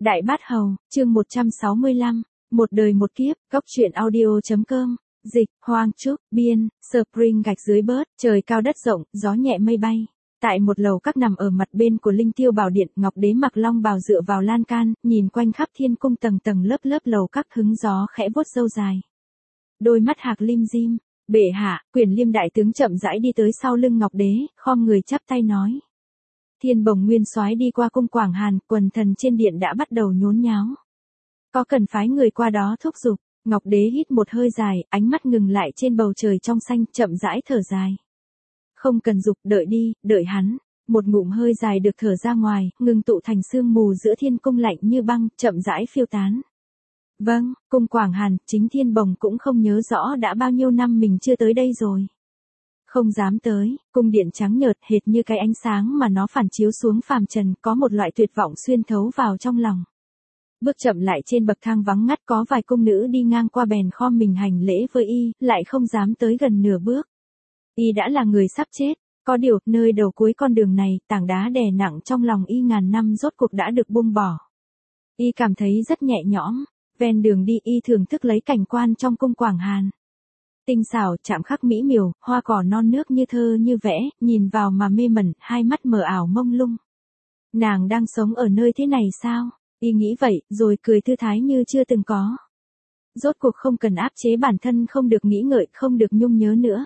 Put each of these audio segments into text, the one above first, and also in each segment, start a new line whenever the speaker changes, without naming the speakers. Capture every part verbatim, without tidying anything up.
Đại Bát Hầu, chương một trăm sáu mươi lăm, một đời một kiếp, góc truyện audio.com, dịch, Hoang Trúc, biên, Spring gạch dưới bớt, trời cao đất rộng, gió nhẹ mây bay. Tại một lầu các nằm ở mặt bên của Linh Tiêu Bảo Điện, Ngọc Đế mặc long bào dựa vào lan can, nhìn quanh khắp thiên cung tầng tầng lớp lớp lầu các hứng gió khẽ vuốt râu dài. Đôi mắt hạc lim dim, bệ hạ, Quyền Liêm đại tướng chậm rãi đi tới sau lưng Ngọc Đế, khom người chắp tay nói. Thiên Bồng nguyên soái đi qua cung Quảng Hàn, quần thần trên điện đã bắt đầu nhốn nháo. Có cần phái người qua đó thúc giục? Ngọc Đế hít một hơi dài, ánh mắt ngừng lại trên bầu trời trong xanh, chậm rãi thở dài. Không cần dục, đợi đi, đợi hắn. Một ngụm hơi dài được thở ra ngoài, ngừng tụ thành sương mù giữa thiên cung lạnh như băng, chậm rãi phiêu tán. Vâng, cung Quảng Hàn, chính Thiên Bồng cũng không nhớ rõ đã bao nhiêu năm mình chưa tới đây rồi. Không dám tới, cung điện trắng nhợt hệt như cái ánh sáng mà nó phản chiếu xuống phàm trần, có một loại tuyệt vọng xuyên thấu vào trong lòng. Bước chậm lại trên bậc thang vắng ngắt, có vài cung nữ đi ngang qua bèn khom mình hành lễ với y, lại không dám tới gần nửa bước. Y đã là người sắp chết, có điều, nơi đầu cuối con đường này, tảng đá đè nặng trong lòng y ngàn năm rốt cuộc đã được buông bỏ. Y cảm thấy rất nhẹ nhõm, ven đường đi y thưởng thức lấy cảnh quan trong cung Quảng Hàn. Tinh xảo, chạm khắc mỹ miều, hoa cỏ non nước như thơ như vẽ, nhìn vào mà mê mẩn, hai mắt mờ ảo mông lung. Nàng đang sống ở nơi thế này sao? Y nghĩ vậy, rồi cười thư thái như chưa từng có. Rốt cuộc không cần áp chế bản thân, không được nghĩ ngợi, không được nhung nhớ nữa.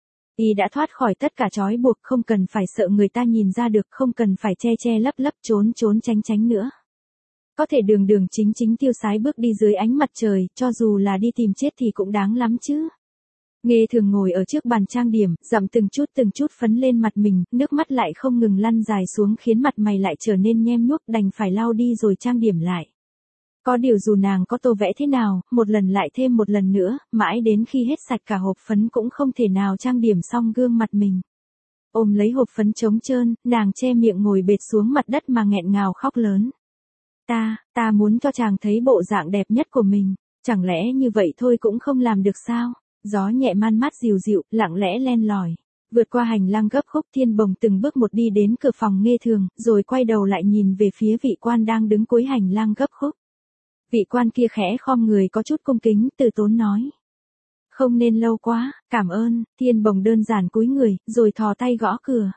Y đã thoát khỏi tất cả trói buộc, không cần phải sợ người ta nhìn ra được, không cần phải che che lấp lấp, trốn trốn tránh tránh nữa. Có thể đường đường chính chính tiêu sái bước đi dưới ánh mặt trời, cho dù là đi tìm chết thì cũng đáng lắm chứ. Nghê thường ngồi ở trước bàn trang điểm, dặm từng chút từng chút phấn lên mặt mình, nước mắt lại không ngừng lăn dài xuống khiến mặt mày lại trở nên nhem nhuốc, đành phải lau đi rồi trang điểm lại. Có điều dù nàng có tô vẽ thế nào, một lần lại thêm một lần nữa, mãi đến khi hết sạch cả hộp phấn cũng không thể nào trang điểm xong gương mặt mình. Ôm lấy hộp phấn trống trơn, nàng che miệng ngồi bệt xuống mặt đất mà nghẹn ngào khóc lớn. Ta, ta muốn cho chàng thấy bộ dạng đẹp nhất của mình, chẳng lẽ như vậy thôi cũng không làm được sao? Gió nhẹ man mát dịu dịu, lặng lẽ len lỏi. Vượt qua hành lang gấp khúc, Thiên Bồng từng bước một đi đến cửa phòng Nghê Thường, rồi quay đầu lại nhìn về phía vị quan đang đứng cuối hành lang gấp khúc. Vị quan kia khẽ khom người có chút cung kính, từ tốn nói. Không nên lâu quá, cảm ơn. Thiên Bồng đơn giản cúi người, rồi thò tay gõ cửa.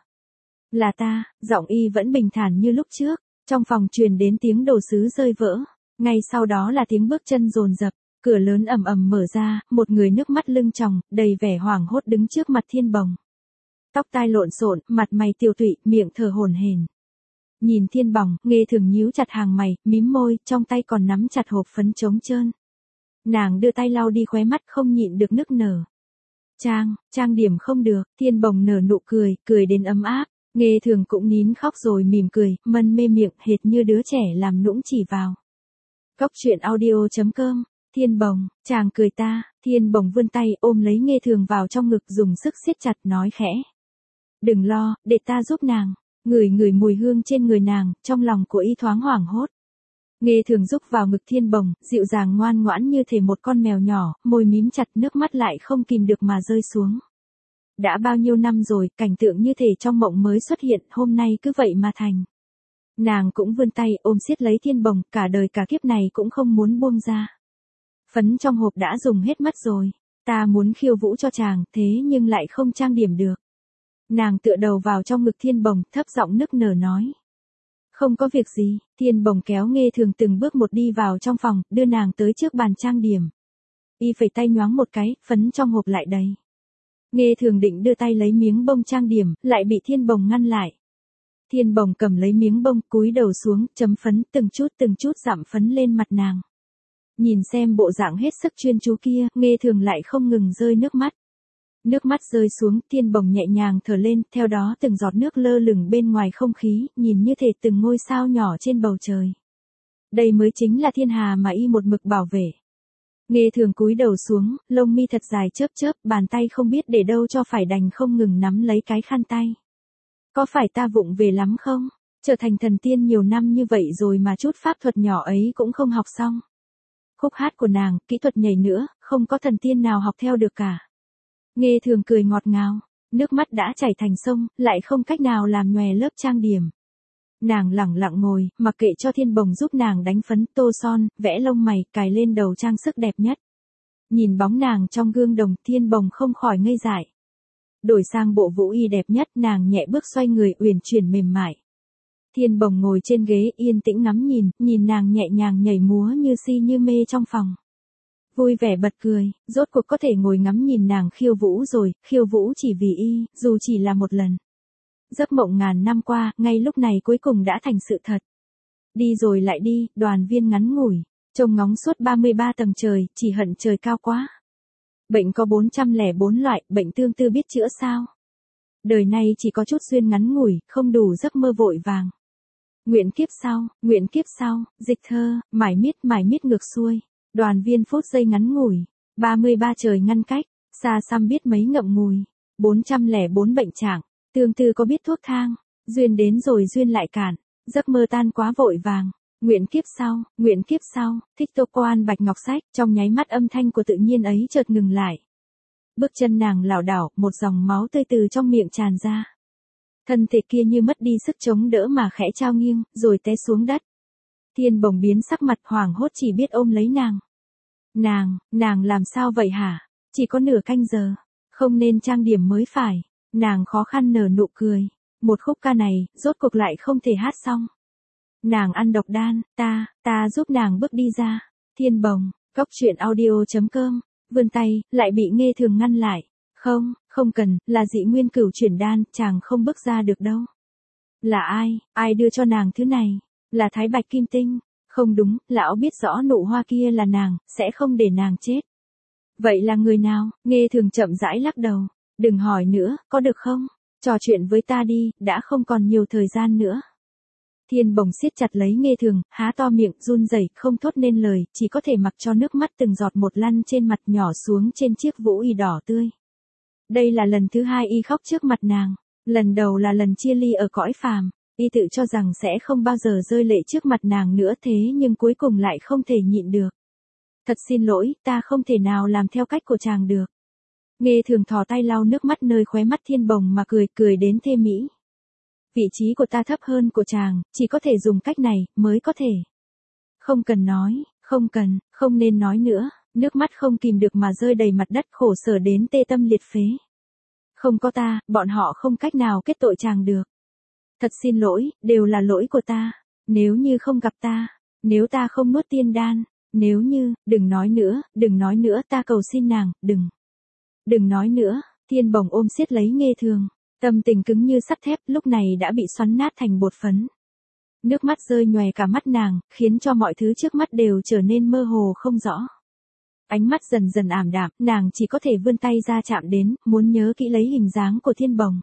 Là ta, giọng y vẫn bình thản như lúc trước. Trong phòng truyền đến tiếng đồ sứ rơi vỡ. Ngay sau đó là tiếng bước chân dồn dập. Cửa lớn ầm ầm mở ra, một người nước mắt lưng tròng, đầy vẻ hoảng hốt đứng trước mặt Thiên Bồng. Tóc tai lộn xộn, mặt mày tiêu tụy, miệng thở hổn hển. Nhìn Thiên Bồng, Nghê Thường nhíu chặt hàng mày, mím môi, trong tay còn nắm chặt hộp phấn trống trơn. Nàng đưa tay lau đi khóe mắt, không nhịn được nức nở. Trang, trang điểm không được. Thiên Bồng nở nụ cười, cười đến ấm áp. Nghê Thường cũng nín khóc rồi mỉm cười, mân mê miệng hệt như đứa trẻ làm nũng chỉ vào. Góc truyện audio.com. Thiên Bồng, chàng cười ta. Thiên Bồng vươn tay ôm lấy Nghê Thường vào trong ngực, dùng sức siết chặt, nói khẽ. Đừng lo, để ta giúp nàng. Ngửi ngửi mùi hương trên người nàng, trong lòng của y thoáng hoảng hốt. Nghê Thường rúc vào ngực Thiên Bồng, dịu dàng ngoan ngoãn như thể một con mèo nhỏ, môi mím chặt, nước mắt lại không kìm được mà rơi xuống. Đã bao nhiêu năm rồi, cảnh tượng như thể trong mộng mới xuất hiện, hôm nay cứ vậy mà thành. Nàng cũng vươn tay ôm siết lấy Thiên Bồng, cả đời cả kiếp này cũng không muốn buông ra. Phấn trong hộp đã dùng hết mất rồi. Ta muốn khiêu vũ cho chàng, thế nhưng lại không trang điểm được. Nàng tựa đầu vào trong ngực Thiên Bồng, thấp giọng nức nở nói. Không có việc gì. Thiên Bồng kéo Nghê Thường từng bước một đi vào trong phòng, đưa nàng tới trước bàn trang điểm. Y phẩy tay nhoáng một cái, phấn trong hộp lại đầy. Nghê Thường định đưa tay lấy miếng bông trang điểm, lại bị Thiên Bồng ngăn lại. Thiên Bồng cầm lấy miếng bông, cúi đầu xuống, chấm phấn, từng chút từng chút dặm phấn lên mặt nàng. Nhìn xem bộ dạng hết sức chuyên chú kia, Nghê Thường lại không ngừng rơi nước mắt. Nước mắt rơi xuống, Thiên Bồng nhẹ nhàng thở lên, theo đó từng giọt nước lơ lửng bên ngoài không khí, nhìn như thể từng ngôi sao nhỏ trên bầu trời. Đây mới chính là thiên hà mà y một mực bảo vệ. Nghê Thường cúi đầu xuống, lông mi thật dài chớp chớp, bàn tay không biết để đâu cho phải đành không ngừng nắm lấy cái khăn tay. Có phải ta vụng về lắm không? Trở thành thần tiên nhiều năm như vậy rồi mà chút pháp thuật nhỏ ấy cũng không học xong. Khúc hát của nàng, kỹ thuật nhảy nữa, không có thần tiên nào học theo được cả. Nghê Thường cười ngọt ngào, nước mắt đã chảy thành sông, lại không cách nào làm nhòe lớp trang điểm. Nàng lẳng lặng ngồi, mặc kệ cho Thiên Bồng giúp nàng đánh phấn, tô son, vẽ lông mày, cài lên đầu trang sức đẹp nhất. Nhìn bóng nàng trong gương đồng, Thiên Bồng không khỏi ngây dại. Đổi sang bộ vũ y đẹp nhất, nàng nhẹ bước xoay người, uyển chuyển mềm mại. Thiên Bồng ngồi trên ghế yên tĩnh ngắm nhìn, nhìn nàng nhẹ nhàng nhảy múa như si như mê trong phòng. Vui vẻ bật cười, rốt cuộc có thể ngồi ngắm nhìn nàng khiêu vũ rồi, khiêu vũ chỉ vì y, dù chỉ là một lần. Giấc mộng ngàn năm qua, ngay lúc này cuối cùng đã thành sự thật. Đi rồi lại đi, Đoàn Viên ngắn ngủi, trông ngóng suốt ba mươi ba tầng trời, chỉ hận trời cao quá. Bệnh có bốn trăm lẻ bốn loại, bệnh tương tư biết chữa sao? Đời này chỉ có chút duyên ngắn ngủi, không đủ giấc mơ vội vàng. Nguyện kiếp sau, nguyện kiếp sau, dịch thơ, mải miết mải miết ngược xuôi. Đoàn Viên phút giây ngắn ngủi, ba mươi ba trời ngăn cách, xa xăm biết mấy ngậm ngùi. bốn trăm lẻ bốn bệnh trạng, tương tư có biết thuốc thang, duyên đến rồi duyên lại cản, giấc mơ tan quá vội vàng. Nguyện kiếp sau, nguyện kiếp sau, thích tô quan bạch ngọc sách, trong nháy mắt âm thanh của tự nhiên ấy chợt ngừng lại. Bước chân nàng lảo đảo, một dòng máu tươi từ trong miệng tràn ra. Thân thể kia như mất đi sức chống đỡ mà khẽ trao nghiêng, rồi té xuống đất. Thiên Bồng biến sắc mặt hoảng hốt chỉ biết ôm lấy nàng. Nàng, nàng làm sao vậy hả? Chỉ có nửa canh giờ, không nên trang điểm mới phải. Nàng khó khăn nở nụ cười. Một khúc ca này, rốt cuộc lại không thể hát xong. Nàng ăn độc đan, ta, ta giúp nàng bước đi ra. Thiên Bồng, góc truyện audio chấm com, vươn tay, lại bị Nghê Thường ngăn lại. Không, không cần, là dị nguyên cửu chuyển đan, chàng không bước ra được đâu. Là ai, ai đưa cho nàng thứ này? Là Thái Bạch Kim Tinh. Không đúng, lão biết rõ nụ hoa kia là nàng, sẽ không để nàng chết. Vậy là người nào? Nghê Thường chậm rãi lắc đầu. Đừng hỏi nữa, có được không? Trò chuyện với ta đi, đã không còn nhiều thời gian nữa. Thiên Bồng siết chặt lấy Nghê Thường, há to miệng, run rẩy, không thốt nên lời, chỉ có thể mặc cho nước mắt từng giọt một lăn trên mặt nhỏ xuống trên chiếc vũ y đỏ tươi. Đây là lần thứ hai y khóc trước mặt nàng. Lần đầu là lần chia ly ở cõi phàm. Y tự cho rằng sẽ không bao giờ rơi lệ trước mặt nàng nữa, thế nhưng cuối cùng lại không thể nhịn được. Thật xin lỗi, ta không thể nào làm theo cách của chàng được. Nghê Thường thò tay lau nước mắt nơi khóe mắt Thiên Bồng mà cười, cười đến thê mỹ. Vị trí của ta thấp hơn của chàng, chỉ có thể dùng cách này, mới có thể. Không cần nói, không cần, không nên nói nữa, nước mắt không kìm được mà rơi đầy mặt đất, khổ sở đến tê tâm liệt phế. Không có ta, bọn họ không cách nào kết tội chàng được. Thật xin lỗi, đều là lỗi của ta. Nếu như không gặp ta, nếu ta không nuốt tiên đan, nếu như, đừng nói nữa, đừng nói nữa, ta cầu xin nàng, đừng. Đừng nói nữa. Thiên Bồng ôm siết lấy Nghê Thường, tâm tình cứng như sắt thép, lúc này đã bị xoắn nát thành bột phấn. Nước mắt rơi nhòe cả mắt nàng, khiến cho mọi thứ trước mắt đều trở nên mơ hồ không rõ. Ánh mắt dần dần ảm đạm, nàng chỉ có thể vươn tay ra chạm đến, muốn nhớ kỹ lấy hình dáng của Thiên Bồng.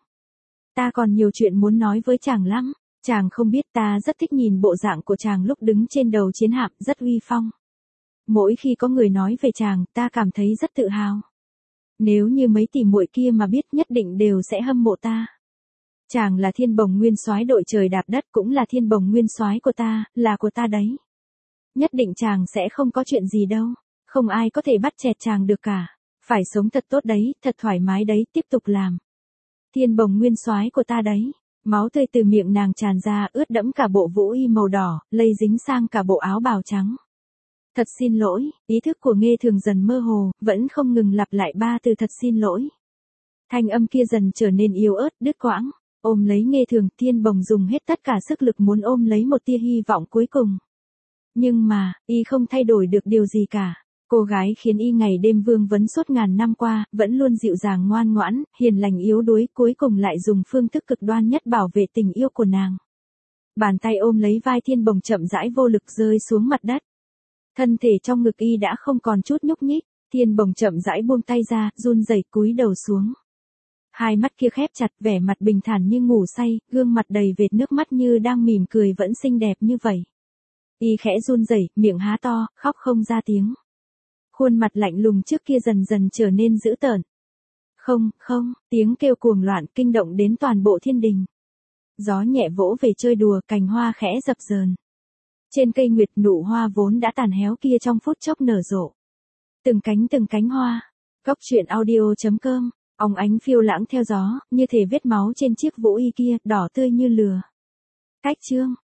Ta còn nhiều chuyện muốn nói với chàng lắm. Chàng không biết ta rất thích nhìn bộ dạng của chàng lúc đứng trên đầu chiến hạm, rất uy phong. Mỗi khi có người nói về chàng, ta cảm thấy rất tự hào. Nếu như mấy tỷ muội kia mà biết, nhất định đều sẽ hâm mộ ta. Chàng là Thiên Bồng nguyên soái đội trời đạp đất, cũng là Thiên Bồng nguyên soái của ta, là của ta đấy. Nhất định chàng sẽ không có chuyện gì đâu. Không ai có thể bắt chẹt chàng được cả. Phải sống thật tốt đấy, thật thoải mái đấy, tiếp tục làm. Thiên Bồng nguyên soái của ta đấy. Máu tươi từ miệng nàng tràn ra, ướt đẫm cả bộ vũ y màu đỏ, lây dính sang cả bộ áo bào trắng. Thật xin lỗi, ý thức của Nghê Thường dần mơ hồ, vẫn không ngừng lặp lại ba từ thật xin lỗi. Thanh âm kia dần trở nên yếu ớt, đứt quãng. Ôm lấy Nghê Thường, Thiên Bồng dùng hết tất cả sức lực muốn ôm lấy một tia hy vọng cuối cùng. Nhưng mà, y không thay đổi được điều gì cả. Cô gái khiến y ngày đêm vương vấn suốt ngàn năm qua, vẫn luôn dịu dàng ngoan ngoãn, hiền lành yếu đuối, cuối cùng lại dùng phương thức cực đoan nhất bảo vệ tình yêu của nàng. Bàn tay ôm lấy vai Thiên Bồng chậm rãi vô lực rơi xuống mặt đất. Thân thể trong ngực y đã không còn chút nhúc nhích, Thiên Bồng chậm rãi buông tay ra, run rẩy cúi đầu xuống. Hai mắt kia khép chặt, vẻ mặt bình thản như ngủ say, gương mặt đầy vệt nước mắt như đang mỉm cười vẫn xinh đẹp như vậy. Y khẽ run rẩy, miệng há to, khóc không ra tiếng. Khuôn mặt lạnh lùng trước kia dần dần trở nên dữ tợn. Không, không, tiếng kêu cuồng loạn kinh động đến toàn bộ thiên đình. Gió nhẹ vỗ về chơi đùa, cành hoa khẽ dập dờn. Trên cây nguyệt, nụ hoa vốn đã tàn héo kia trong phút chốc nở rộ. Từng cánh từng cánh hoa. Góc truyện audio chấm com, óng ánh phiêu lãng theo gió, như thể vết máu trên chiếc vũ y kia, đỏ tươi như lửa. Cách chương